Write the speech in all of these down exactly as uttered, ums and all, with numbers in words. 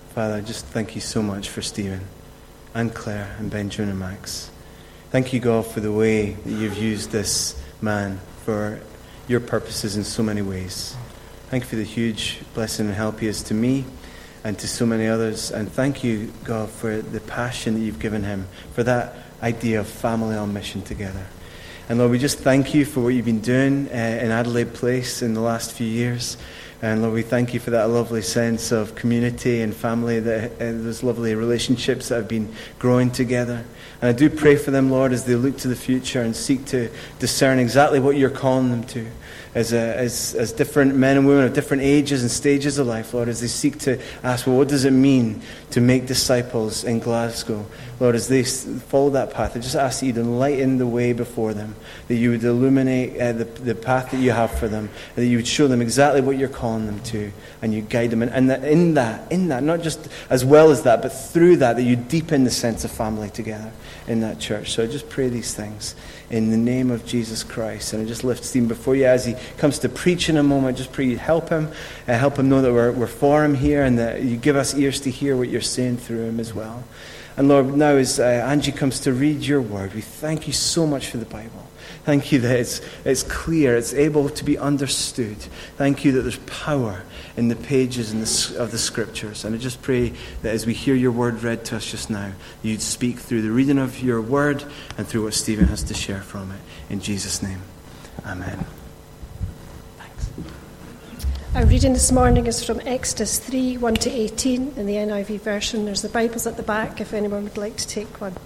Father, I just thank you so much for Stephen and Claire and Benjamin and Max. Thank you, God, for the way that you've used this man for your purposes in so many ways. Thank you for the huge blessing and help he is to me and to so many others. And thank you, God, for the passion that you've given him, for that idea of family on mission together. And Lord, we just thank you for what you've been doing uh, in Adelaide Place in the last few years. And Lord, we thank you for that lovely sense of community and family, that, uh, those lovely relationships that have been growing together. And I do pray for them, Lord, as they look to the future and seek to discern exactly what you're calling them to. As, a, as as different men and women of different ages and stages of life, Lord, as they seek to ask, well, what does it mean to make disciples in Glasgow? Lord, as they follow that path, I just ask that you'd enlighten the way before them, that you would illuminate uh, the, the path that you have for them, and that you would show them exactly what you're calling them to, and you guide them. And, and that in that, in that, not just as well as that, but through that, that you deepen the sense of family together in that church. So I just pray these things in the name of Jesus Christ. And I just lift Stephen before you as he comes to preach in a moment. Just pray you help him, uh, help him know that we're, we're for him here, and that you give us ears to hear what you're saying through him as well. And Lord, now as uh, Angie comes to read your word, we thank you so much for the Bible. Thank you that it's, it's clear, it's able to be understood. Thank you that there's power in the pages in the, of the Scriptures. And I just pray that as we hear your word read to us just now, you'd speak through the reading of your word and through what Stephen has to share from it. In Jesus' name, amen. Thanks. Our reading this morning is from Exodus three, one to eighteen in the N I V version. There's the Bibles at the back if anyone would like to take one.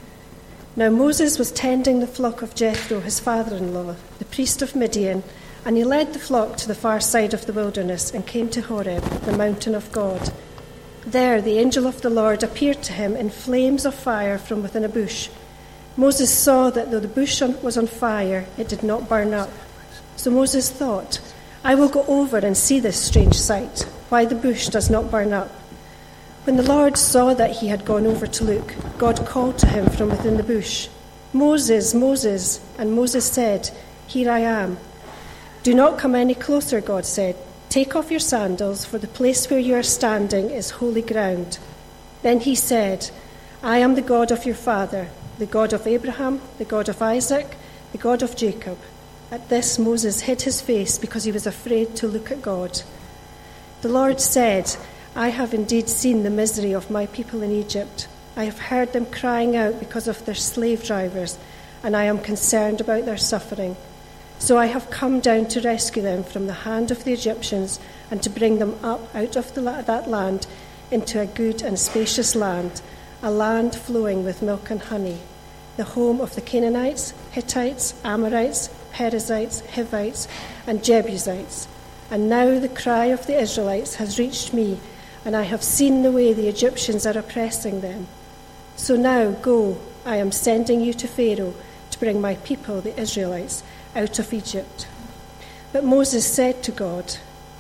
Now Moses was tending the flock of Jethro, his father-in-law, the priest of Midian, and he led the flock to the far side of the wilderness and came to Horeb, the mountain of God. There the angel of the Lord appeared to him in flames of fire from within a bush. Moses saw that though the bush was on fire, it did not burn up. So Moses thought, I will go over and see this strange sight, why the bush does not burn up. When the Lord saw that he had gone over to look, God called to him from within the bush, Moses, Moses, and Moses said, Here I am. Do not come any closer, God said. Take off your sandals, for the place where you are standing is holy ground. Then he said, I am the God of your father, the God of Abraham, the God of Isaac, the God of Jacob. At this Moses hid his face because he was afraid to look at God. The Lord said, I have indeed seen the misery of my people in Egypt. I have heard them crying out because of their slave drivers, and I am concerned about their suffering. So I have come down to rescue them from the hand of the Egyptians and to bring them up out of the, that land into a good and spacious land, a land flowing with milk and honey, the home of the Canaanites, Hittites, Amorites, Perizzites, Hivites, and Jebusites. And now the cry of the Israelites has reached me, and I have seen the way the Egyptians are oppressing them. So now go, I am sending you to Pharaoh to bring my people, the Israelites, out of Egypt. But Moses said to God,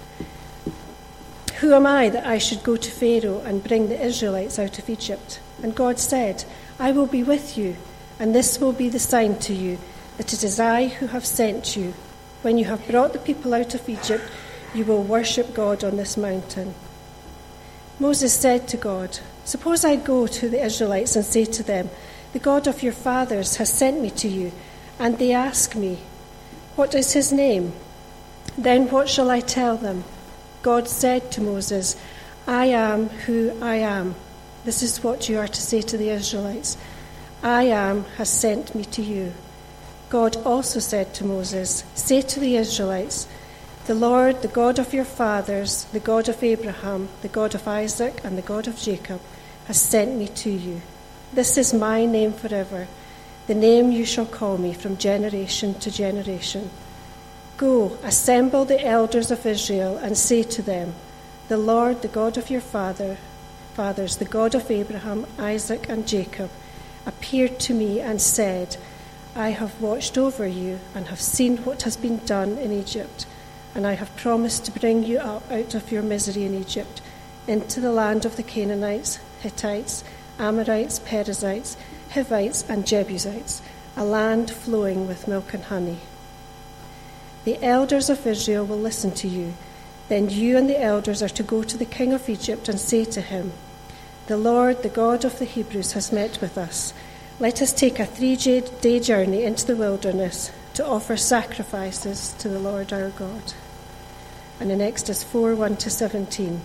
Who am I that I should go to Pharaoh and bring the Israelites out of Egypt? And God said, I will be with you, and this will be the sign to you, that it is I who have sent you. When you have brought the people out of Egypt, you will worship God on this mountain. Moses said to God, Suppose I go to the Israelites and say to them, The God of your fathers has sent me to you, and they ask me, What is his name? Then what shall I tell them? God said to Moses, I am who I am. This is what you are to say to the Israelites. I am has sent me to you. God also said to Moses, Say to the Israelites, The Lord, the God of your fathers, the God of Abraham, the God of Isaac, and the God of Jacob, has sent me to you. This is my name forever, the name you shall call me from generation to generation. Go, assemble the elders of Israel, and say to them, The Lord, the God of your father, fathers, the God of Abraham, Isaac, and Jacob, appeared to me and said, I have watched over you and have seen what has been done in Egypt, and I have promised to bring you up out of your misery in Egypt into the land of the Canaanites, Hittites, Amorites, Perizzites, Hivites, and Jebusites, a land flowing with milk and honey. The elders of Israel will listen to you. Then you and the elders are to go to the king of Egypt and say to him, 'The Lord, the God of the Hebrews, has met with us. Let us take a three-day journey into the wilderness to offer sacrifices to the Lord our God.'" And in Exodus four, one to seventeen.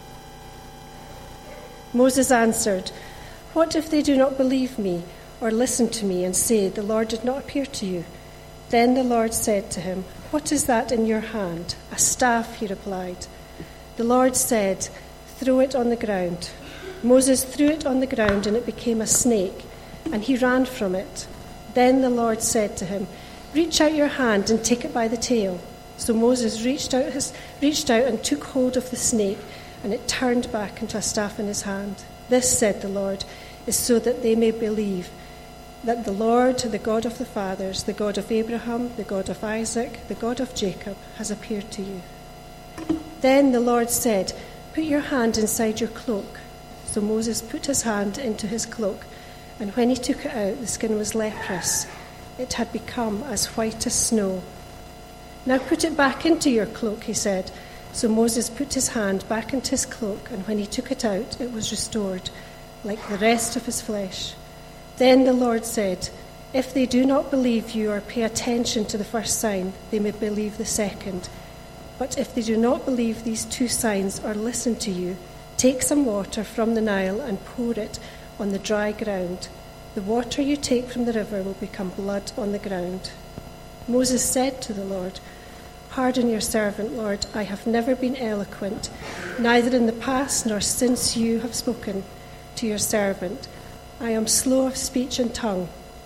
Moses answered, "What if they do not believe me or listen to me and say, 'The Lord did not appear to you'?" Then the Lord said to him, "What is that in your hand?" "A staff," he replied. The Lord said, "Throw it on the ground." Moses threw it on the ground, and it became a snake, and he ran from it. Then the Lord said to him, "Reach out your hand and take it by the tail." So Moses reached out, his, reached out and took hold of the snake, and it turned back into a staff in his hand. "This," said the Lord, "is so that they may believe that the Lord, the God of the fathers, the God of Abraham, the God of Isaac, the God of Jacob, has appeared to you." Then the Lord said, "Put your hand inside your cloak." So Moses put his hand into his cloak, and when he took it out, the skin was leprous. It had become as white as snow. "Now put it back into your cloak," he said. So Moses put his hand back into his cloak, and when he took it out, it was restored, like the rest of his flesh. Then the Lord said, "If they do not believe you or pay attention to the first sign, they may believe the second. But if they do not believe these two signs or listen to you, take some water from the Nile and pour it on the dry ground. The water you take from the river will become blood on the ground." Moses said to the Lord, "Pardon your servant, Lord. I have never been eloquent, neither in the past nor since you have spoken to your servant. I am slow of speech and tongue."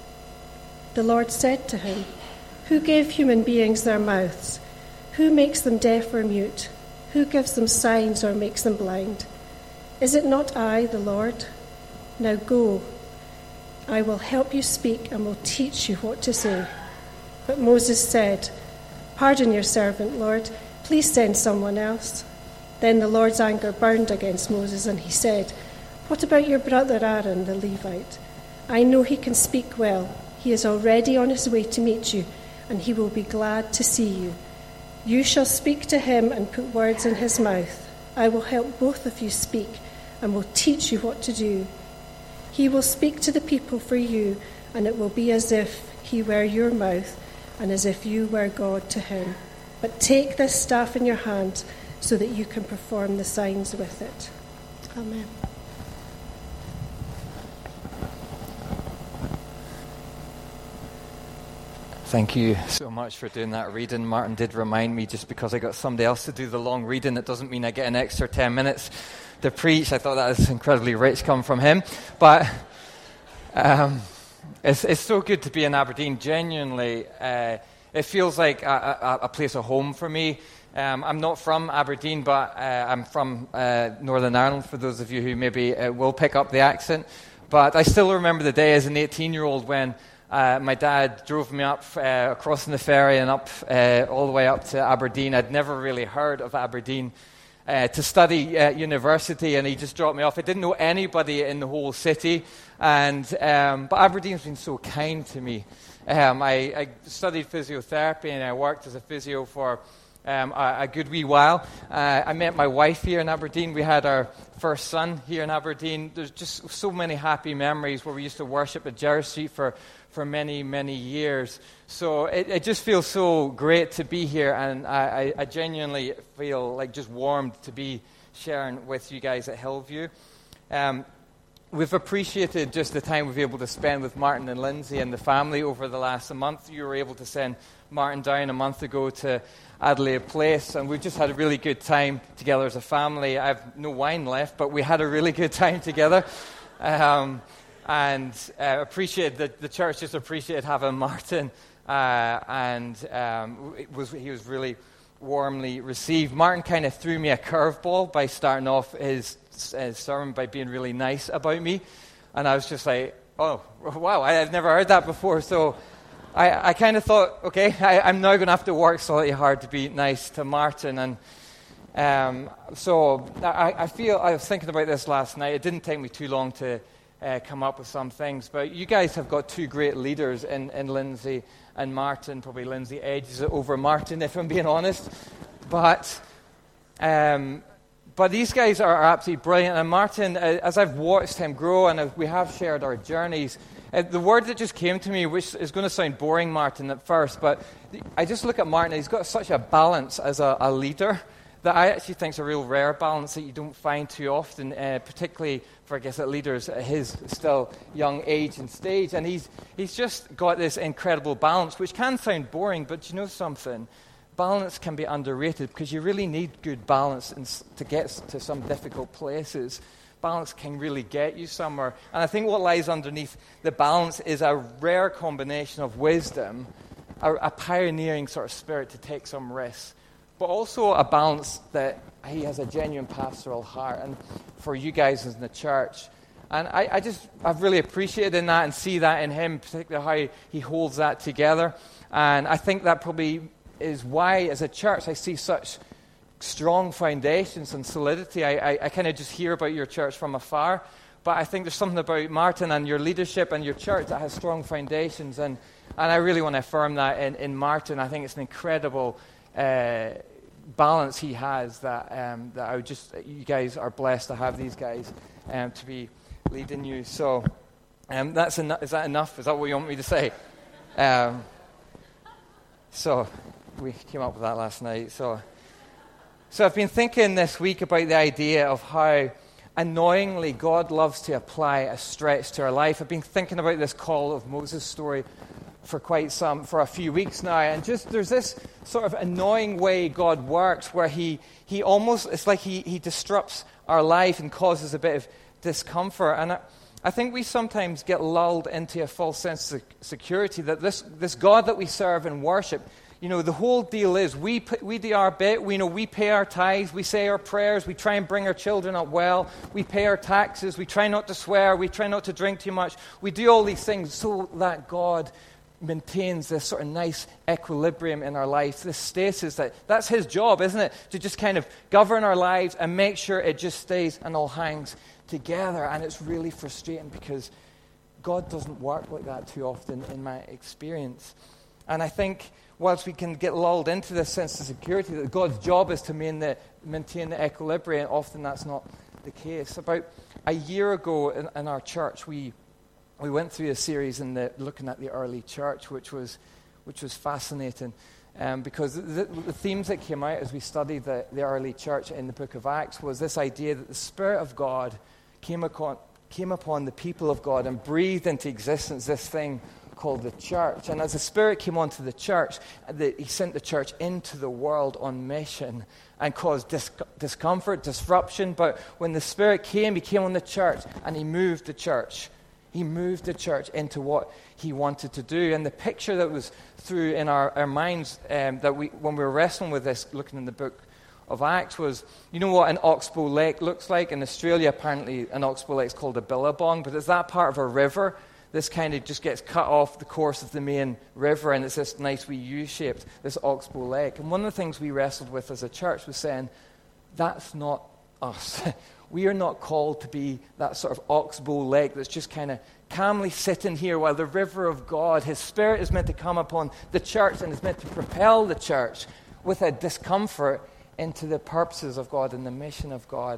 The Lord said to him, "Who gave human beings their mouths? Who makes them deaf or mute? Who gives them signs or makes them blind? Is it not I, the Lord? Now go. I will help you speak and will teach you what to say." But Moses said, "Pardon your servant, Lord. Please send someone else." Then the Lord's anger burned against Moses, and he said, "What about your brother Aaron, the Levite? I know he can speak well. He is already on his way to meet you, and he will be glad to see you. You shall speak to him and put words in his mouth. I will help both of you speak and will teach you what to do. He will speak to the people for you, and it will be as if he were your mouth and as if you were God to him. But take this staff in your hand so that you can perform the signs with it." Amen. Thank you so much for doing that reading. Martin did remind me, just because I got somebody else to do the long reading, it doesn't mean I get an extra ten minutes to preach. I thought that was incredibly rich coming from him. But um, it's, it's so good to be in Aberdeen. Genuinely, uh, it feels like a, a, a place of home for me. Um, I'm not from Aberdeen, but uh, I'm from uh, Northern Ireland, for those of you who maybe uh, will pick up the accent. But I still remember the day as an eighteen-year-old when Uh, my dad drove me up uh, crossing the ferry and up uh, all the way up to Aberdeen. I'd never really heard of Aberdeen uh, to study at university, and he just dropped me off. I didn't know anybody in the whole city, and um, but Aberdeen's been so kind to me. Um, I, I studied physiotherapy, and I worked as a physio for um, a, a good wee while. Uh, I met my wife here in Aberdeen. We had our first son here in Aberdeen. There's just so many happy memories where we used to worship at Jerry Street for for many, many years. So it, it just feels so great to be here, and I, I, I genuinely feel like just warmed to be sharing with you guys at Hillview. Um, we've appreciated just the time we've been able to spend with Martin and Lindsay and the family over the last month. You were able to send Martin down a month ago to Adelaide Place, and we've just had a really good time together as a family. I have no wine left, but we had a really good time together. Um, And uh, appreciate the, the church just appreciated having Martin, uh, and um, it was he was really warmly received. Martin kind of threw me a curveball by starting off his, his sermon by being really nice about me, and I was just like, "Oh, wow! I, I've never heard that before." So I, I kind of thought, okay, I, I'm now going to have to work slightly hard to be nice to Martin, and um, so I, I feel I was thinking about this last night. It didn't take me too long to Uh, come up with some things, but you guys have got two great leaders in, in Lindsay and Martin. Probably Lindsay edges it over Martin, if I'm being honest. But Um, but these guys are absolutely brilliant. And Martin, uh, as I've watched him grow and as we have shared our journeys, uh, the word that just came to me, which is going to sound boring, Martin, at first, but I just look at Martin, and he's got such a balance as a, a leader that I actually think is a real rare balance that you don't find too often, uh, particularly for, I guess, leaders at his still young age and stage. And he's he's just got this incredible balance, which can sound boring, but you know something? Balance can be underrated because you really need good balance in, to get to some difficult places. Balance can really get you somewhere. And I think what lies underneath the balance is a rare combination of wisdom, a, a pioneering sort of spirit to take some risks, but also a balance that he has a genuine pastoral heart. And for you guys in the church, and I, I just, I've really appreciated in that and see that in him, particularly how he holds that together. And I think that probably is why, as a church, I see such strong foundations and solidity. I, I, I kind of just hear about your church from afar, but I think there's something about Martin and your leadership and your church that has strong foundations, and, and I really want to affirm that in, in Martin. I think it's an incredible uh, balance he has that um, that I would just, you guys are blessed to have these guys um, to be leading you. So um, that's eno- is that enough? Is that what you want me to say? Um, so we came up with that last night. So, so I've been thinking this week about the idea of how annoyingly God loves to apply a stretch to our life. I've been thinking about this call of Moses story for quite some, for a few weeks now, and just there's this sort of annoying way God works where he, he almost, it's like he, he disrupts our life and causes a bit of discomfort. And I, I think we sometimes get lulled into a false sense of security that this, this God that we serve and worship, you know, the whole deal is we we do our bit. We you know we pay our tithes, we say our prayers, we try and bring our children up well, we pay our taxes, we try not to swear, we try not to drink too much. We do all these things so that God maintains this sort of nice equilibrium in our life, this stasis that that's his job, isn't it? To just kind of govern our lives and make sure it just stays and all hangs together. And it's really frustrating because God doesn't work like that too often in my experience. And I think whilst we can get lulled into this sense of security that God's job is to maintain the, maintain the equilibrium, often that's not the case. About a year ago in, in our church, we we went through a series in the looking at the early church, which was which was fascinating, um, because the, the themes that came out as we studied the, the early church in the book of Acts was this idea that the Spirit of God came upon came upon the people of God and breathed into existence this thing called the church. And as the Spirit came onto the church, the, he sent the church into the world on mission and caused dis- discomfort, disruption. But when the Spirit came, he came on the church and he moved the church. He moved the church into what he wanted to do. And the picture that was through in our, our minds um, that we when we were wrestling with this, looking in the book of Acts, was, you know what an oxbow lake looks like? In Australia, apparently, an oxbow lake is called a billabong, but it's that part of a river. This kind of just gets cut off the course of the main river, and it's this nice wee U-shaped, this oxbow lake. And one of the things we wrestled with as a church was saying, that's not us. We are not called to be that sort of oxbow lake that's just kind of calmly sitting here while the river of God, his Spirit is meant to come upon the church and is meant to propel the church with a discomfort into the purposes of God and the mission of God.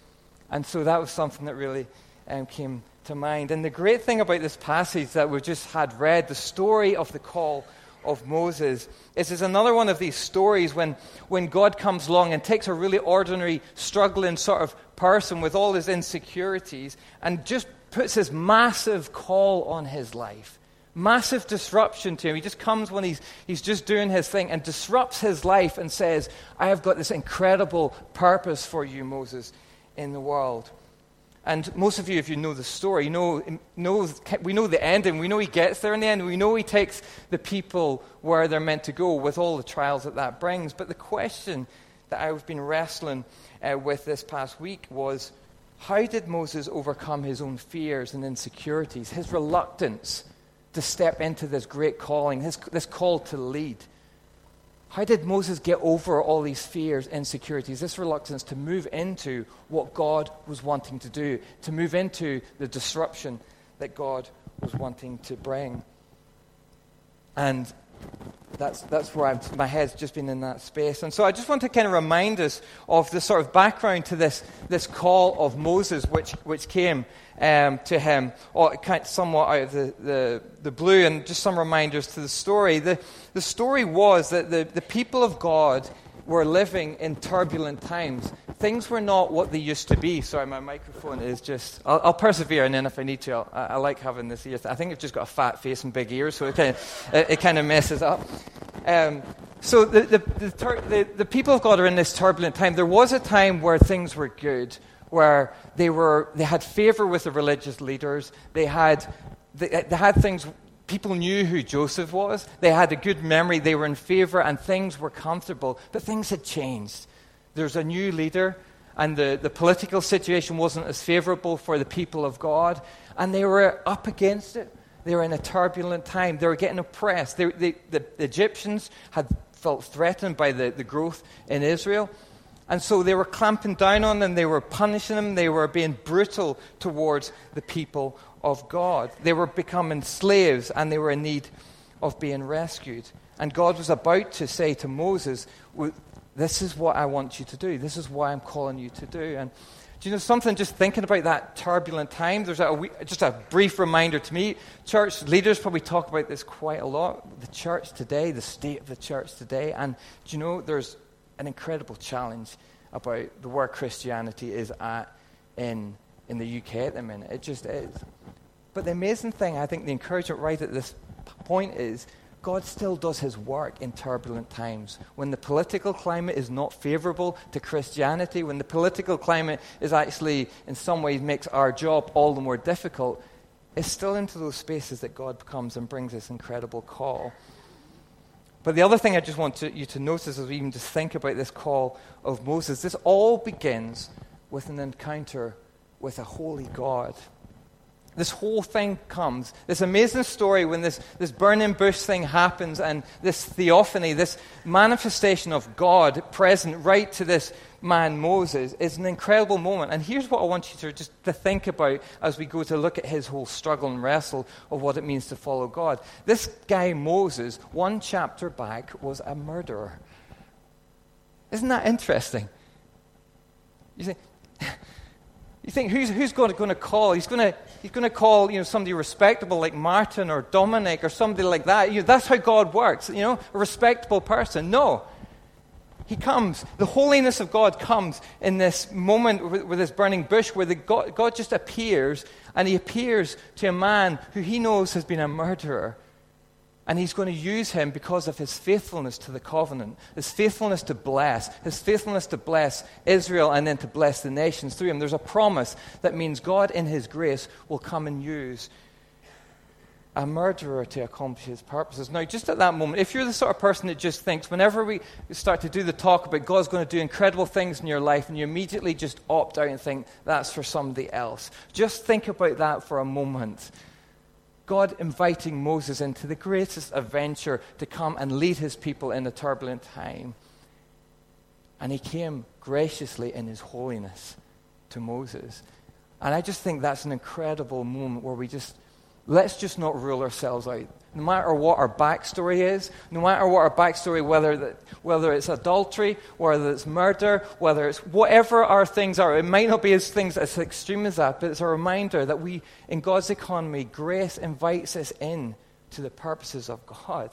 And so that was something that really um, came to mind. And the great thing about this passage that we just had read, the story of the call of Moses, is it's another one of these stories when, when God comes along and takes a really ordinary, struggling sort of person with all his insecurities and just puts this massive call on his life. Massive disruption to him. He just comes when he's he's just doing his thing and disrupts his life and says, I have got this incredible purpose for you, Moses, in the world. And most of you, if you know the story, know, know we know the ending. We know he gets there in the end. We know he takes the people where they're meant to go with all the trials that that brings. But the question that I've been wrestling uh, with this past week was, how did Moses overcome his own fears and insecurities, his reluctance to step into this great calling, his, this call to lead? How did Moses get over all these fears, insecurities, this reluctance to move into what God was wanting to do, to move into the disruption that God was wanting to bring? And That's that's where I'm, my head's just been in that space. And so I just want to kind of remind us of the sort of background to this this call of Moses, which which came um, to him, or kind of somewhat out of the, the, the blue, and just some reminders to the story. The the story was that the, the people of God were living in turbulent times. Things were not what they used to be. Sorry, my microphone is just... I'll, I'll persevere, and then if I need to, I'll, I, I like having this ear. I think I've just got a fat face and big ears, so it kind of, it, it kind of messes up. Um, so the the, the, tur- the the people of God are in this turbulent time. There was a time where things were good, where they were they had favor with the religious leaders. They had they, they had things... People knew who Joseph was. They had a good memory. They were in favor, and things were comfortable. But things had changed. There's a new leader, and the, the political situation wasn't as favorable for the people of God, and they were up against it. They were in a turbulent time. They were getting oppressed. They, they, the, the Egyptians had felt threatened by the, the growth in Israel, and so they were clamping down on them. They were punishing them. They were being brutal towards the people of God. They were becoming slaves, and they were in need of being rescued. And God was about to say to Moses, this is what I want you to do. This is what I'm calling you to do. And do you know something, just thinking about that turbulent time, there's a, just a brief reminder to me. Church leaders probably talk about this quite a lot. The church today, the state of the church today. And do you know, there's an incredible challenge about the where Christianity is at in in the U K at the minute. It just is. But the amazing thing, I think the encouragement right at this point is, God still does his work in turbulent times. When the political climate is not favorable to Christianity, when the political climate is actually, in some ways, makes our job all the more difficult, it's still into those spaces that God comes and brings this incredible call. But the other thing I just want to, you to notice as we even just think about this call of Moses, this all begins with an encounter with a holy God. This whole thing comes, this amazing story when this, this burning bush thing happens, and this theophany, this manifestation of God present right to this man Moses, is an incredible moment. And here's what I want you to just to think about as we go to look at his whole struggle and wrestle of what it means to follow God. This guy Moses, one chapter back, was a murderer. Isn't that interesting? You think... You think, who's who's going to, going to call? He's going to he's going to call, you know, somebody respectable like Martin or Dominic or somebody like that. You know, that's how God works. You know, a respectable person. No, he comes. The holiness of God comes in this moment with, with this burning bush, where the God, God just appears, and he appears to a man who he knows has been a murderer. And he's going to use him because of his faithfulness to the covenant, his faithfulness to bless, his faithfulness to bless Israel and then to bless the nations through him. There's a promise that means God in his grace will come and use a murderer to accomplish his purposes. Now, just at that moment, if you're the sort of person that just thinks, whenever we start to do the talk about God's going to do incredible things in your life, and you immediately just opt out and think, that's for somebody else, just think about that for a moment. God inviting Moses into the greatest adventure to come and lead his people in a turbulent time. And he came graciously in his holiness to Moses. And I just think that's an incredible moment where we just, let's just not rule ourselves out. No matter what our backstory is, no matter what our backstory, whether that, whether it's adultery, whether it's murder, whether it's whatever our things are, it might not be as things as extreme as that, but it's a reminder that we, in God's economy, grace invites us in to the purposes of God.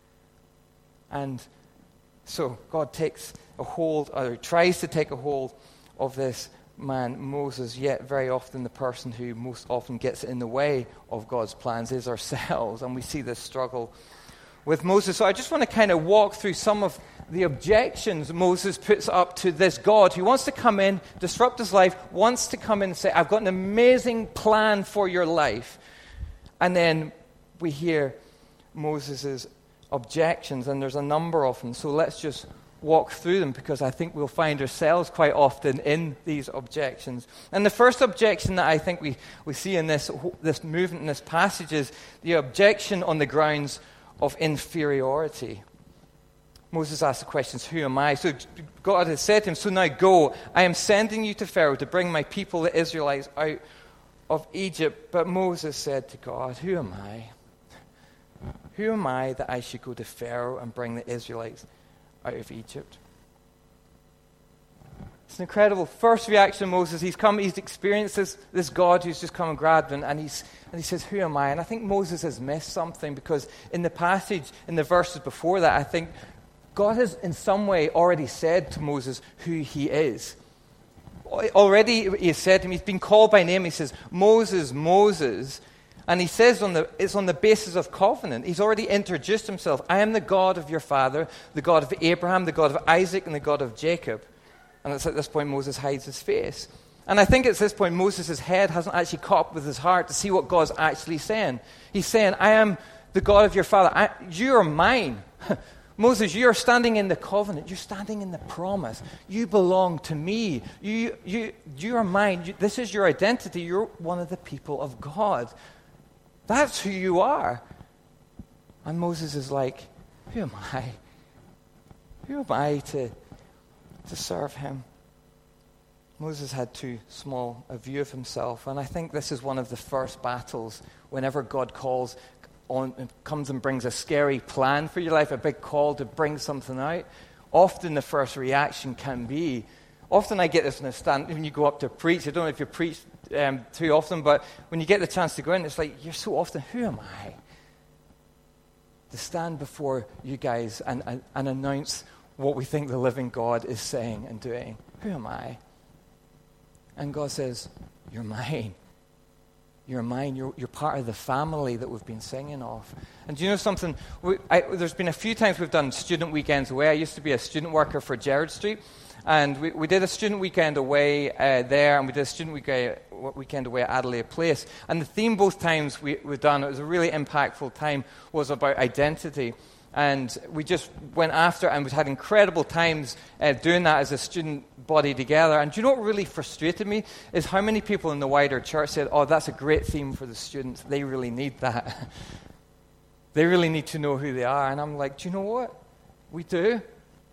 And so God takes a hold, or tries to take a hold of this man Moses, yet very often the person who most often gets in the way of God's plans is ourselves, and we see this struggle with Moses. So I just want to kind of walk through some of the objections Moses puts up to this God who wants to come in, disrupt his life, wants to come in and say, I've got an amazing plan for your life. And then we hear Moses' objections, and there's a number of them. So let's just walk through them, because I think we'll find ourselves quite often in these objections. And the first objection that I think we, we see in this, this movement, in this passage, is the objection on the grounds of inferiority. Moses asks the questions, who am I? So God has said to him, so now go, I am sending you to Pharaoh to bring my people, the Israelites, out of Egypt. But Moses said to God, who am I? Who am I that I should go to Pharaoh and bring the Israelites out of Egypt? It's an incredible first reaction of Moses. He's come, he's experienced this, this God who's just come and grabbed him, and, he's, and he says, who am I? And I think Moses has missed something, because in the passage, in the verses before that, I think God has in some way already said to Moses who he is. Already he has said to him, he's been called by name. He says, Moses, Moses. And he says on the, it's on the basis of covenant. He's already introduced himself. I am the God of your father, the God of Abraham, the God of Isaac, and the God of Jacob. And it's at this point Moses hides his face. And I think at this point Moses' head hasn't actually caught up with his heart to see what God's actually saying. He's saying, I am the God of your father. I, you are mine. Moses, you are standing in the covenant. You're standing in the promise. You belong to me. You, you, you are mine. You, this is your identity. You're one of the people of God. That's who you are. And Moses is like, who am I? Who am I to... to serve him? Moses had too small a view of himself, and I think this is one of the first battles whenever God calls on, comes and brings a scary plan for your life, a big call to bring something out. Often the first reaction can be, often I get this in a stand, when you go up to preach, I don't know if you preach um, too often, but when you get the chance to go in, it's like, you're so often, who am I? To stand before you guys and, and, and announce what we think the living God is saying and doing. Who am I? And God says, you're mine. You're mine. You're, you're part of the family that we've been singing of. And do you know something? We, I, there's been a few times we've done student weekends away. I used to be a student worker for Gerrard Street. And we, we did a student weekend away uh, there, and we did a student weekend, weekend away at Adelaide Place. And the theme both times we, we've done, it was a really impactful time, was about identity. And we just went after it, and we had incredible times uh, doing that as a student body together. And do you know what really frustrated me? Is how many people in the wider church said, oh, that's a great theme for the students. They really need that. They really need to know who they are. And I'm like, do you know what? We do.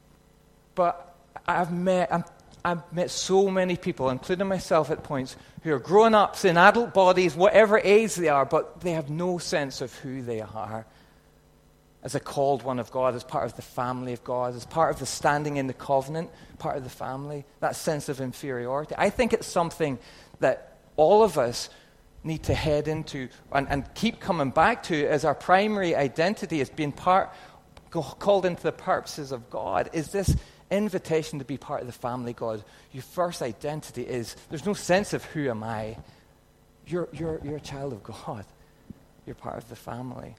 But I've met, I'm, I've met so many people, including myself at points, who are grown-ups in adult bodies, whatever age they are, but they have no sense of who they are. As a called one of God, as part of the family of God, as part of the standing in the covenant, part of the family, that sense of inferiority. I think it's something that all of us need to head into and, and keep coming back to as our primary identity, as being part, called into the purposes of God, is this invitation to be part of the family of God. Your first identity is, there's no sense of who am I. You're, you're, you're a child of God. You're part of the family.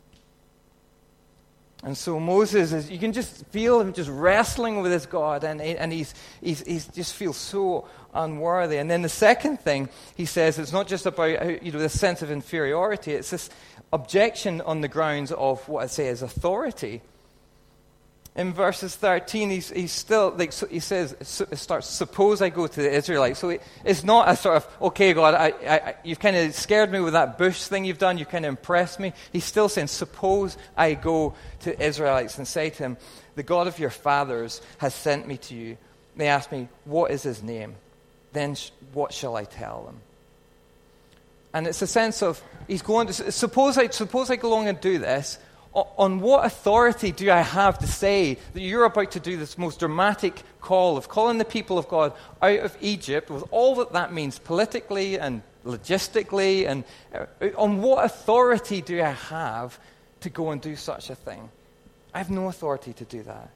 And so Moses, is, you can just feel him just wrestling with this God, and, and he's, he's, he's just feels so unworthy. And then the second thing he says, it's not just about, you know, this sense of inferiority, it's this objection on the grounds of what I say is authority. In verses thirteen, he's, he's still, like, so he says, it starts, suppose I go to the Israelites. So it, it's not a sort of, okay, God, I, I, you've kind of scared me with that bush thing you've done. You've kind of impressed me. He's still saying, suppose I go to the Israelites and say to him, the God of your fathers has sent me to you. And they ask me, what is his name? Then sh- what shall I tell them? And it's a sense of, he's going to, suppose I, suppose I go along and do this. On what authority do I have to say that you're about to do this most dramatic call of calling the people of God out of Egypt, with all that that means politically and logistically? And on what authority do I have to go and do such a thing? I have no authority to do that.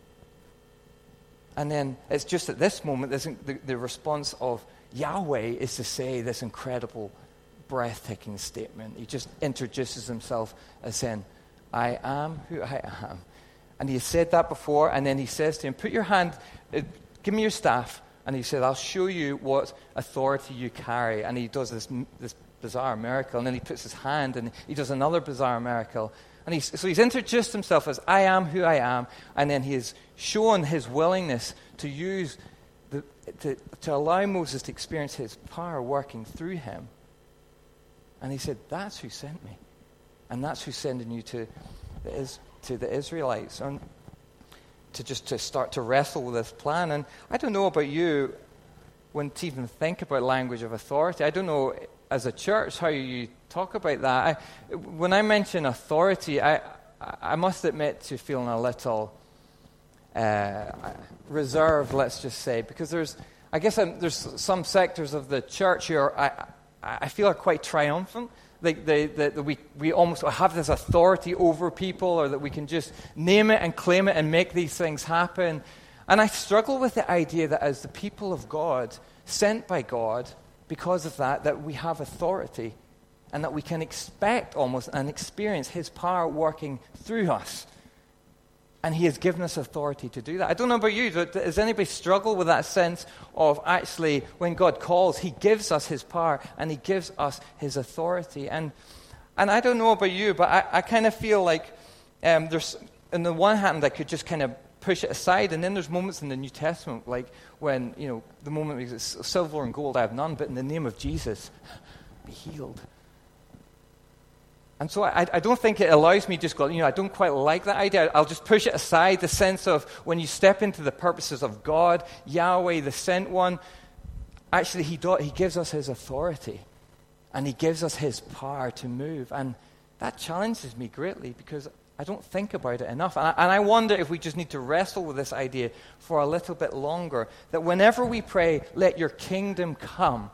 And then it's just at this moment, the, the response of Yahweh is to say this incredible, breathtaking statement. He just introduces himself as saying, I am who I am. And he has said that before, and then he says to him, put your hand, uh, give me your staff. And he said, I'll show you what authority you carry. And he does this this bizarre miracle, and then he puts his hand, and he does another bizarre miracle. And he's, so he's introduced himself as, I am who I am, and then he has shown his willingness to use, the, to, to allow Moses to experience his power working through him. And he said, that's who sent me. And that's who's sending you to the, to the Israelites, and to just to start to wrestle with this plan. And I don't know about you, when to even think about language of authority. I don't know, as a church, how you talk about that. I, when I mention authority, I, I must admit to feeling a little uh, reserved, let's just say, because there's, I guess I'm, there's some sectors of the church here I, I feel are quite triumphant. Like they, they, that we, we almost have this authority over people, or that we can just name it and claim it and make these things happen. And I struggle with the idea that as the people of God, sent by God, because of that, that we have authority and that we can expect almost and experience his power working through us. And he has given us authority to do that. I don't know about you, but does anybody struggle with that sense of actually when God calls, he gives us his power and he gives us his authority? And and I don't know about you, but I, I kind of feel like um, there's, on the one hand, I could just kind of push it aside, and then there's moments in the New Testament, like when, you know, the moment is silver and gold I have none, but in the name of Jesus, be healed. And so I, I don't think it allows me just go, you know, I don't quite like that idea. I'll just push it aside, the sense of when you step into the purposes of God, Yahweh, the sent one, actually he, do, he gives us his authority and he gives us his power to move. And that challenges me greatly because I don't think about it enough. And I, and I wonder if we just need to wrestle with this idea for a little bit longer, that whenever we pray, let your kingdom come,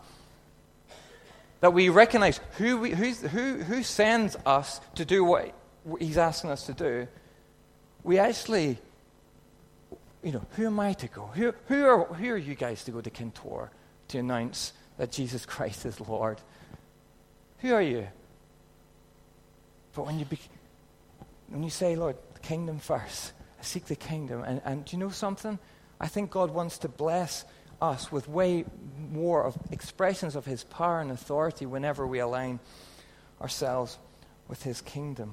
that we recognize who, we, who's, who, who sends us to do what he's asking us to do. We actually, you know, who am I to go? Who, who, are, who are you guys to go to Kintore to announce that Jesus Christ is Lord? Who are you? But when you, be, when you say, Lord, the kingdom first, I seek the kingdom, and, and do you know something? I think God wants to bless us with way more of expressions of his power and authority whenever we align ourselves with his kingdom.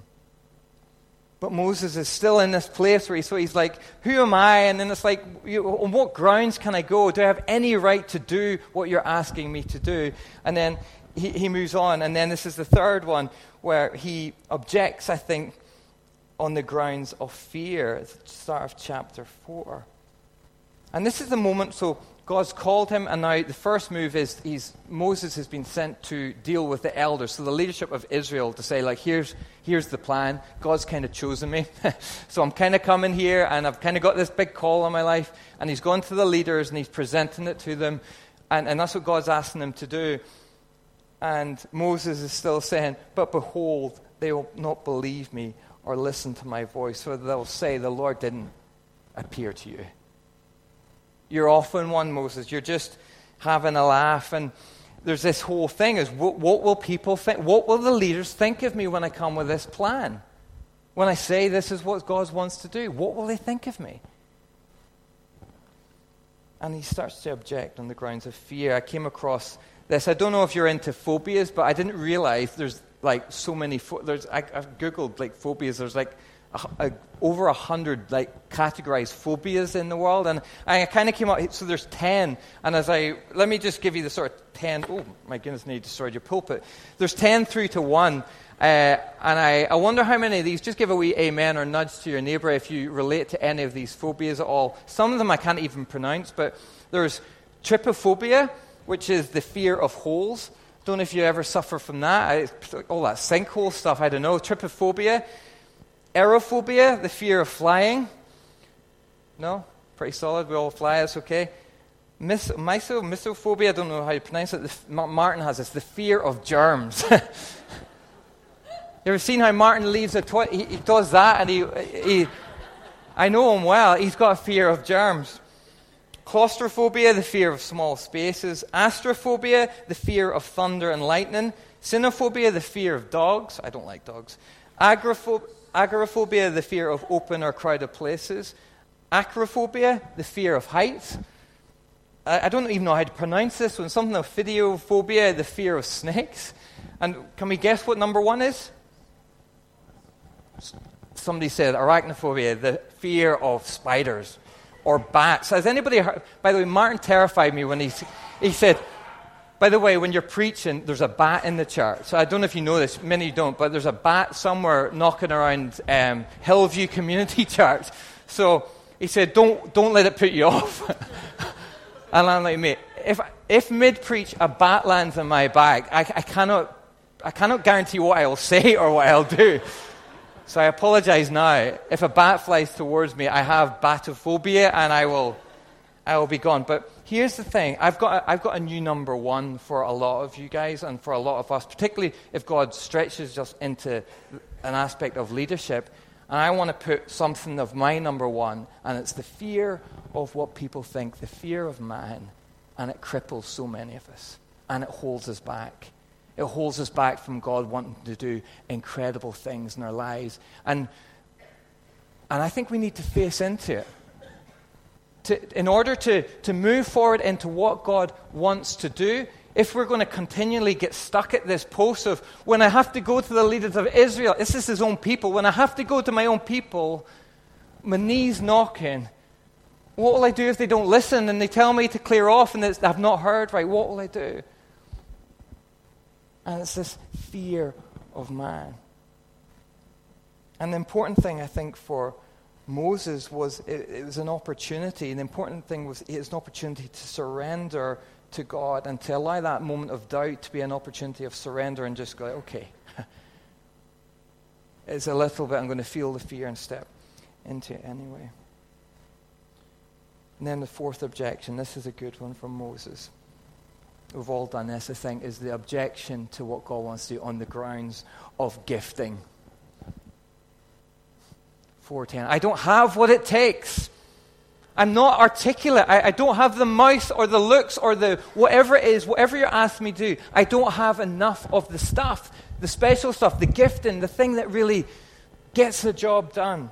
But Moses is still in this place where he's, so he's like, who am I? And then it's like, you, on what grounds can I go? Do I have any right to do what you're asking me to do? And then he, he moves on. And then this is the third one where he objects, I think, on the grounds of fear at the start of chapter four. And this is the moment, so God's called him, and now the first move is he's, Moses has been sent to deal with the elders, so the leadership of Israel, to say, like, here's here's the plan. God's kind of chosen me. So I'm kind of coming here, and I've kind of got this big call on my life. And he's gone to the leaders, and he's presenting it to them. And, and that's what God's asking him to do. And Moses is still saying, but behold, they will not believe me or listen to my voice. So they'll say, the Lord didn't appear to you. You're off on one, Moses. You're just having a laugh. And there's this whole thing is, what, what will people think? What will the leaders think of me when I come with this plan? When I say this is what God wants to do, what will they think of me? And he starts to object on the grounds of fear. I came across this. I don't know if you're into phobias, but I didn't realize there's like so many. Pho- there's I, I've Googled like phobias. There's like A, a, over a hundred like categorized phobias in the world, and I kind of came out. So there's ten, and as I let me just give you the sort of ten. Oh my goodness, I need to destroy your pulpit. There's ten through to one, uh, and I, I wonder how many of these. Just give a wee amen or nudge to your neighbor if you relate to any of these phobias at all. Some of them I can't even pronounce, but there's trypophobia, which is the fear of holes. Don't know if you ever suffer from that. I, all that sinkhole stuff. I don't know. Trypophobia. Aerophobia, the fear of flying. No? Pretty solid. We all fly. That's okay. Mis- myso, misophobia, I don't know how you pronounce it. The, Martin has this. The fear of germs. You ever seen how Martin leaves a toilet? He, he does that, and he, he... I know him well. He's got a fear of germs. Claustrophobia, the fear of small spaces. Astrophobia, the fear of thunder and lightning. Cynophobia, the fear of dogs. I don't like dogs. Agoraphobia. Agoraphobia, the fear of open or crowded places. Acrophobia, the fear of heights. I, I don't even know how to pronounce this one. Something of Phidiophobia, the fear of snakes. And can we guess what number one is? Somebody said arachnophobia, the fear of spiders or bats. Has anybody heard? By the way, Martin terrified me when he he said, by the way, when you're preaching, there's a bat in the church. So I don't know if you know this, many don't, but there's a bat somewhere knocking around um, Hillview Community Church. So he said, don't don't let it put you off. And I'm like, mate, if if mid-preach a bat lands on my back, I, I cannot I cannot guarantee what I will say or what I'll do. So I apologize now. If a bat flies towards me, I have batophobia, and I will, I will be gone. But here's the thing: I've got, a, I've got a new number one for a lot of you guys, and for a lot of us, particularly if God stretches us into an aspect of leadership. And I want to put something of my number one, and it's the fear of what people think, the fear of man, and it cripples so many of us, and it holds us back. It holds us back from God wanting to do incredible things in our lives. And and I think we need to face into it. To, in order to, to move forward into what God wants to do, if we're going to continually get stuck at this post of, when I have to go to the leaders of Israel, this is his own people, when I have to go to my own people, my knees knocking, what will I do if they don't listen and they tell me to clear off and I've not heard right? What will I do? And it's this fear of man. And the important thing, I think, for Moses was it, it was an opportunity. And the important thing was it was an opportunity to surrender to God and to allow that moment of doubt to be an opportunity of surrender and just go, okay, it's a little bit, I'm going to feel the fear and step into it anyway. And then the fourth objection, this is a good one from Moses. We've all done this, I think, is the objection to what God wants to do on the grounds of gifting. four ten. I don't have what it takes. I'm not articulate. I, I don't have the mouth or the looks or the whatever it is, whatever you're asking me to do. I don't have enough of the stuff, the special stuff, the gifting, the thing that really gets the job done.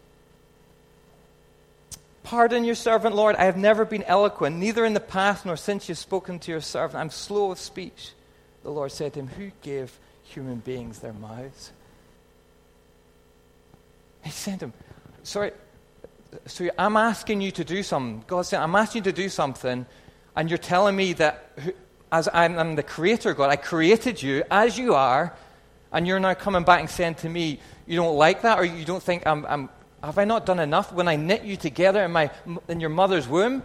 Pardon your servant, Lord. I have never been eloquent, neither in the past nor since you've spoken to your servant. I'm slow of speech. The Lord said to him, who gave human beings their mouths? He sent him, sorry, so I'm asking you to do something. God said, I'm asking you to do something, and you're telling me that as I'm, I'm the creator, God, I created you as you are, and you're now coming back and saying to me, you don't like that, or you don't think I'm, I'm have I not done enough when I knit you together in my in your mother's womb?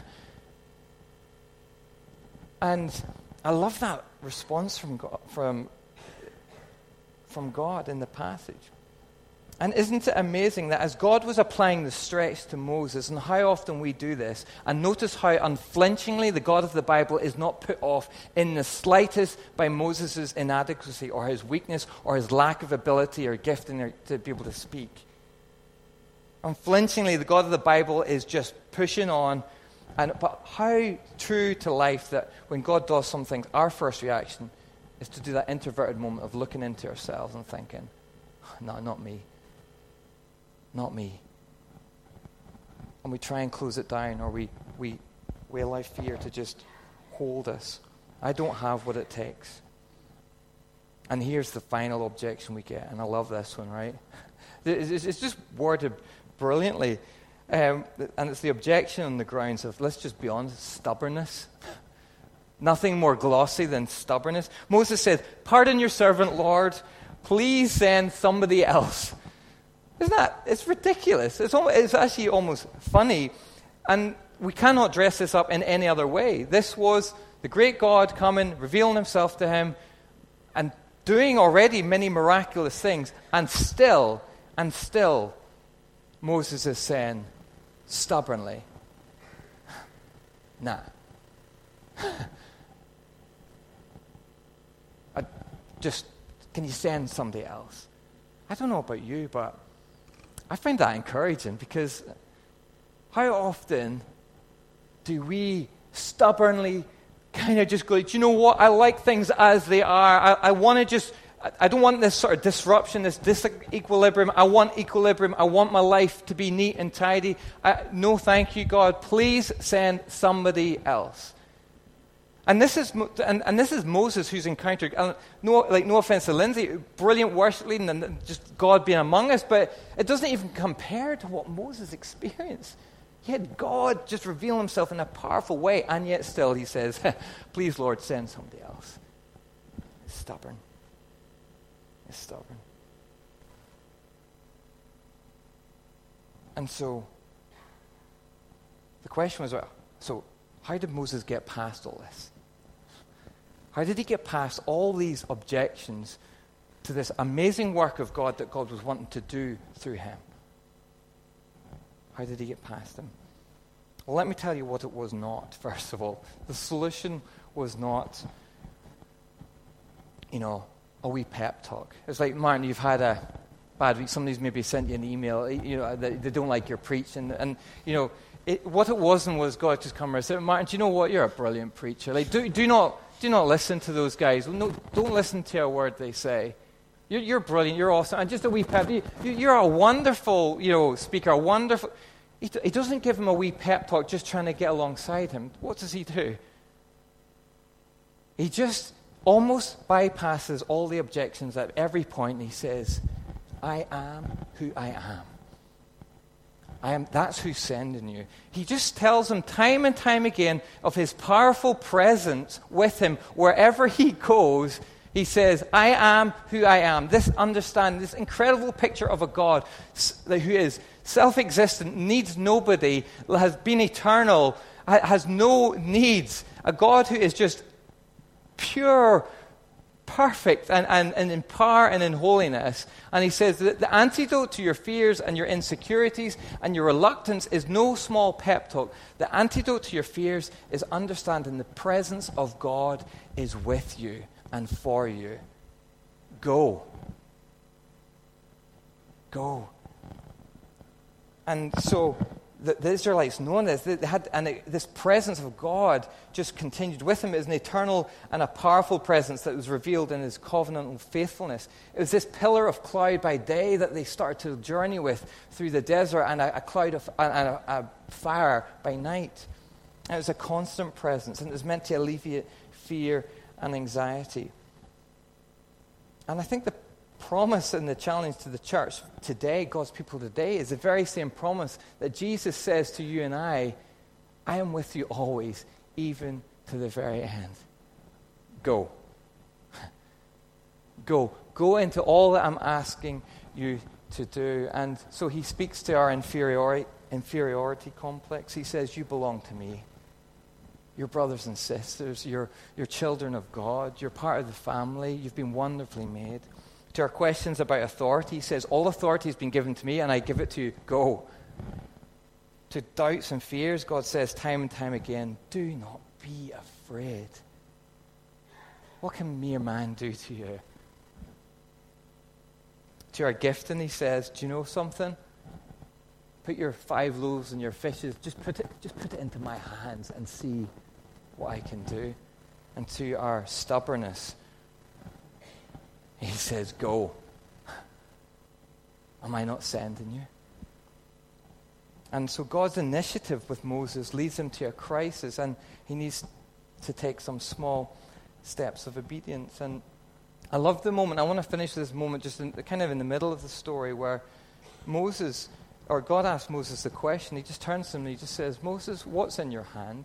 And I love that response from God, from, from God in the passage. And isn't it amazing that as God was applying the stretch to Moses, and how often we do this, and notice how unflinchingly the God of the Bible is not put off in the slightest by Moses' inadequacy or his weakness or his lack of ability or gifting to be able to speak. Unflinchingly, the God of the Bible is just pushing on. And but how true to life that when God does something, our first reaction is to do that introverted moment of looking into ourselves and thinking, no, not me. Not me. And we try and close it down, or we, we, we allow fear to just hold us. I don't have what it takes. And here's the final objection we get, and I love this one, right? It's, it's just worded brilliantly. Um, and it's the objection on the grounds of, let's just be honest, stubbornness. Nothing more glossy than stubbornness. Moses said, pardon your servant, Lord. Please send somebody else. Isn't that? It's ridiculous. It's, almost, it's actually almost funny. And we cannot dress this up in any other way. This was the great God coming, revealing himself to him, and doing already many miraculous things. And still, and still, Moses is saying, stubbornly, nah. I just, can you send somebody else? I don't know about you, but I find that encouraging, because how often do we stubbornly kind of just go, do you know what? I like things as they are. I, I want to just, I, I don't want this sort of disruption, this disequilibrium. I want equilibrium. I want my life to be neat and tidy. I, no, thank you, God. Please send somebody else. And this is and, and this is Moses who's encountered, uh, no, like no offense to Lindsay, brilliant worship leading and just God being among us, but it doesn't even compare to what Moses experienced. He had God just reveal himself in a powerful way, and yet still he says, please, Lord, send somebody else. It's stubborn. It's stubborn. And so, the question was, well, so how did Moses get past all this? How How did he get past all these objections to this amazing work of God that God was wanting to do through him? How did he get past them? Well, let me tell you what it was not, first of all. The solution was not, you know, a wee pep talk. It's like, Martin, you've had a bad week. Somebody's maybe sent you an email, you know, they, they don't like your preaching. And, you know, it, what it wasn't was God just come around and said, Martin, do you know what? You're a brilliant preacher. Like, do, do not do not listen to those guys. No, don't listen to a word they say. You're, you're brilliant. You're awesome. And just a wee pep. You, you're a wonderful, you know, speaker. A wonderful. He, he doesn't give him a wee pep talk just trying to get alongside him. What does he do? He just almost bypasses all the objections at every point. He says, I am who I am. I am. That's who's sending you. He just tells them time and time again of his powerful presence with him wherever he goes. He says, I am who I am. This understanding, this incredible picture of a God who is self-existent, needs nobody, has been eternal, has no needs. A God who is just pure, perfect, and, and, and in power and in holiness. And he says that the antidote to your fears and your insecurities and your reluctance is no small pep talk. The antidote to your fears is understanding the presence of God is with you and for you. Go. Go. And so the, the Israelites knowing this, they had, and it, this presence of God just continued with him. It was an eternal and a powerful presence that was revealed in his covenantal faithfulness. It was this pillar of cloud by day that they started to journey with through the desert, and a, a cloud of and a, a fire by night. And it was a constant presence, and it was meant to alleviate fear and anxiety. And I think the promise and the challenge to the church today, God's people today, is the very same promise that Jesus says to you and I, I am with you always, even to the very end. Go. Go. Go into all that I'm asking you to do. And so he speaks to our inferiority, inferiority complex. He says, you belong to me. You're brothers and sisters. You're, you're children of God. You're part of the family. You've been wonderfully made. To our questions about authority, he says, all authority has been given to me, and I give it to you. Go. To doubts and fears, God says time and time again, do not be afraid. What can mere man do to you? To our gifting, he says, do you know something? Put your five loaves and your fishes, just put it, just put it into my hands and see what I can do. And to our stubbornness, he says, go. Am I not sending you? And so God's initiative with Moses leads him to a crisis, and he needs to take some small steps of obedience. And I love the moment. I want to finish this moment just in, kind of in the middle of the story where Moses, or God asks Moses the question. He just turns to him and he just says, Moses, what's in your hand?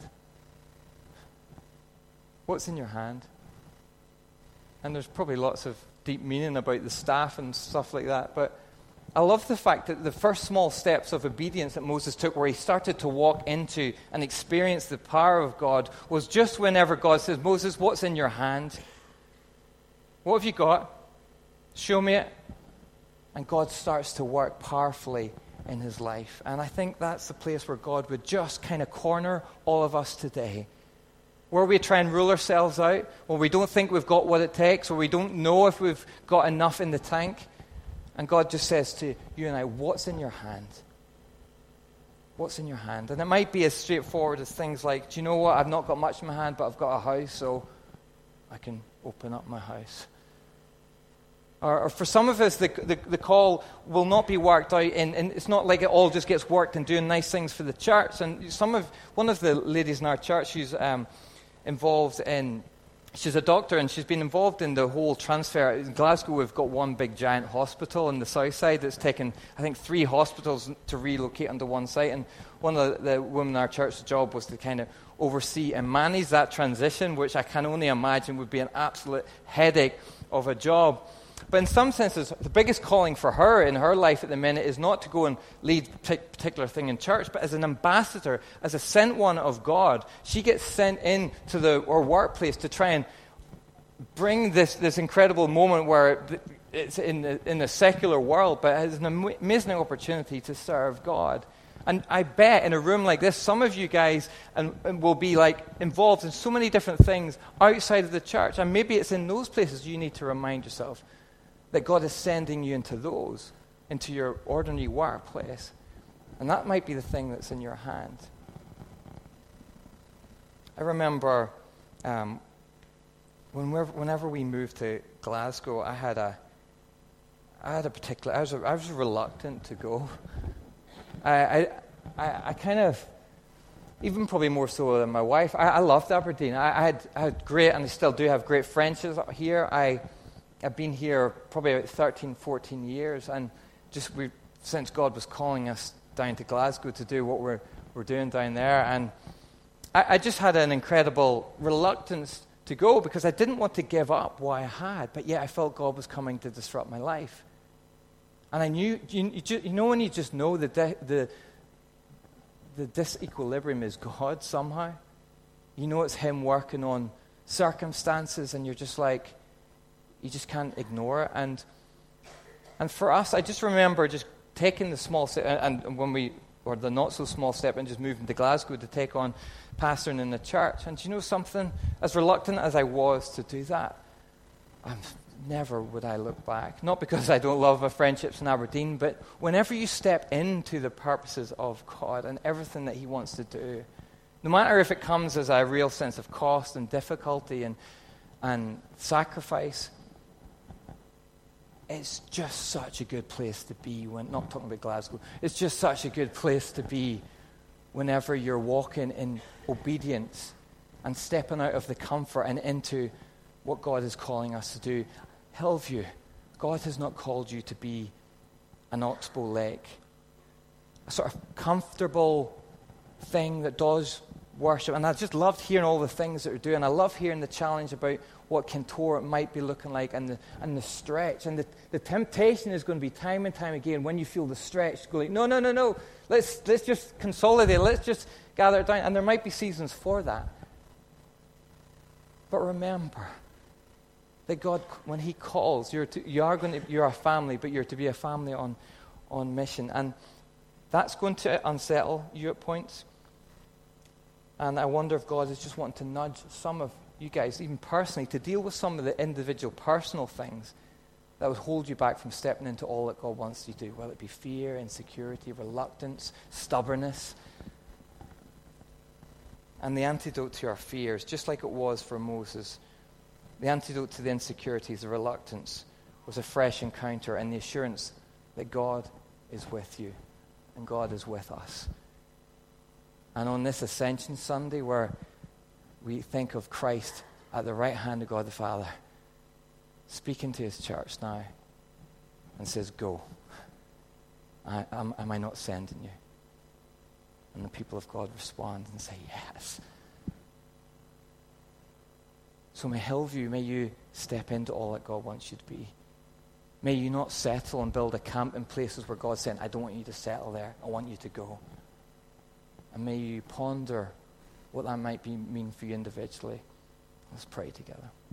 What's in your hand? And there's probably lots of deep meaning about the staff and stuff like that, but I love the fact that the first small steps of obedience that Moses took, where he started to walk into and experience the power of God, was just whenever God says, Moses, what's in your hand? What have you got? Show me it. And God starts to work powerfully in his life. And I think that's the place where God would just kind of corner all of us today. Where we try and rule ourselves out, where we don't think we've got what it takes, or we don't know if we've got enough in the tank. And God just says to you and I, what's in your hand? What's in your hand? And it might be as straightforward as things like, do you know what? I've not got much in my hand, but I've got a house, so I can open up my house. Or, or for some of us, the, the, the call will not be worked out, in, and it's not like it all just gets worked in doing nice things for the church. And some of one of the ladies in our church, she's um, involved in, she's a doctor, and she's been involved in the whole transfer. In Glasgow, we've got one big giant hospital in the south side that's taken, I think, three hospitals to relocate onto one site. And one of the, the women in our church's job was to kind of oversee and manage that transition, which I can only imagine would be an absolute headache of a job. But in some senses, the biggest calling for her in her life at the minute is not to go and lead a particular thing in church, but as an ambassador, as a sent one of God, she gets sent in to the or workplace to try and bring this, this incredible moment where it's in the, in the secular world, but it's an amazing opportunity to serve God. And I bet in a room like this, some of you guys and, and will be like involved in so many different things outside of the church. And maybe it's in those places you need to remind yourself that God is sending you into those, into your ordinary workplace. And that might be the thing that's in your hand. I remember um, whenever, whenever we moved to Glasgow, I had a, I had a particular, I was, a, I was reluctant to go. I, I, I kind of, even probably more so than my wife, I, I loved Aberdeen. I, I, had, I had great, and I still do have great friendships here. I, I've been here probably about thirteen, fourteen years, and just we, since God was calling us down to Glasgow to do what we're, we're doing down there, and I, I just had an incredible reluctance to go because I didn't want to give up what I had, but yet I felt God was coming to disrupt my life. And I knew, you, you, you know when you just know that the, the, the disequilibrium is God somehow? You know it's Him working on circumstances, and you're just like, you just can't ignore it. And and for us, I just remember just taking the small step, and, and when we, or the not so small step, and just moving to Glasgow to take on pastoring in the church. And do you know something? As reluctant as I was to do that, I'm never would I look back. Not because I don't love my friendships in Aberdeen, but whenever you step into the purposes of God and everything that He wants to do, no matter if it comes as a real sense of cost and difficulty and and sacrifice, it's just such a good place to be when, not talking about Glasgow, it's just such a good place to be whenever you're walking in obedience and stepping out of the comfort and into what God is calling us to do. Hillview, God has not called you to be an Oxbow Lake, a sort of comfortable thing that does worship. And I just loved hearing all the things that we're doing. I love hearing the challenge about what Kintore might be looking like, and the and the stretch. And the, the temptation is going to be time and time again when you feel the stretch, go like, no, no, no, no, let's let's just consolidate, let's just gather it down. And there might be seasons for that. But remember that God, when He calls, you're to, you are going to, you're a family, but you're to be a family on, on mission, and that's going to unsettle you at points. And I wonder if God is just wanting to nudge some of you guys, even personally, to deal with some of the individual personal things that would hold you back from stepping into all that God wants you to do, whether it be fear, insecurity, reluctance, stubbornness. And the antidote to our fears, just like it was for Moses, the antidote to the insecurities, the reluctance, was a fresh encounter and the assurance that God is with you and God is with us. And on this Ascension Sunday, where we think of Christ at the right hand of God the Father, speaking to His church now and says, go. I, am, am I not sending you? And the people of God respond and say, yes. So may Hillview, may you step into all that God wants you to be. May you not settle and build a camp in places where God's saying, I don't want you to settle there. I want you to go. And may you ponder what that might be, mean for you individually. Let's pray together.